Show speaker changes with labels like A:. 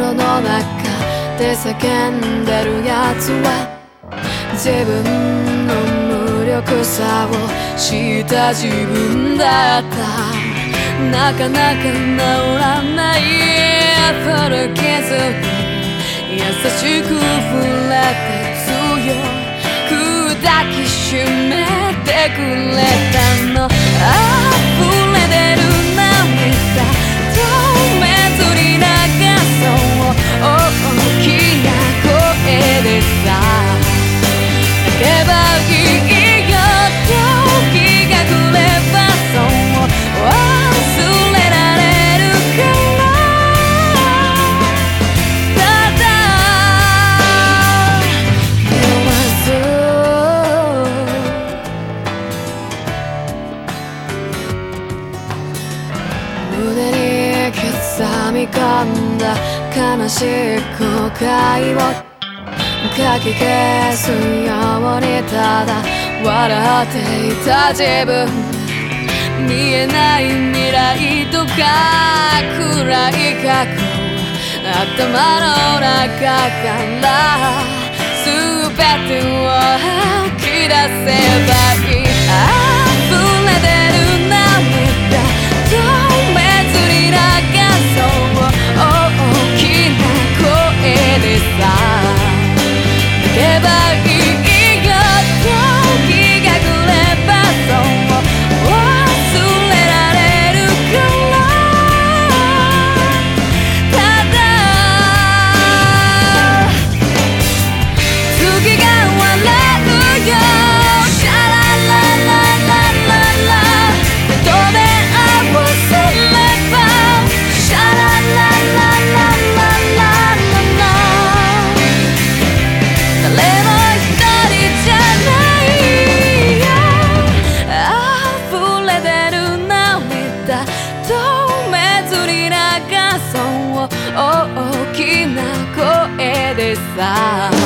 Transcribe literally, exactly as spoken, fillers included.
A: の中で叫んでるやつは自分の無力さを知った自分だった。なかなか治らない古傷に優しく触れて強く抱きしめてくれたの。溢れ出る涙とめずり流そう大きな声でさ泣けばいいよ時が来ればそう忘れられるからただ酔わず胸に刻み込んだ悲しい後悔をかき消すようにただ笑っていた自分見えない未来とか暗い過去頭の中から全てを吐き出せばいい。溢れ出る涙とめずり流そう大きな声でさ泣けばいいよ時が来ればそう忘れられるからただ月が笑うよシャララララララ手と手合わせればシャラララララララ誰も一人じゃないよ。溢れ出る涙とめずり流そう大きな声でさ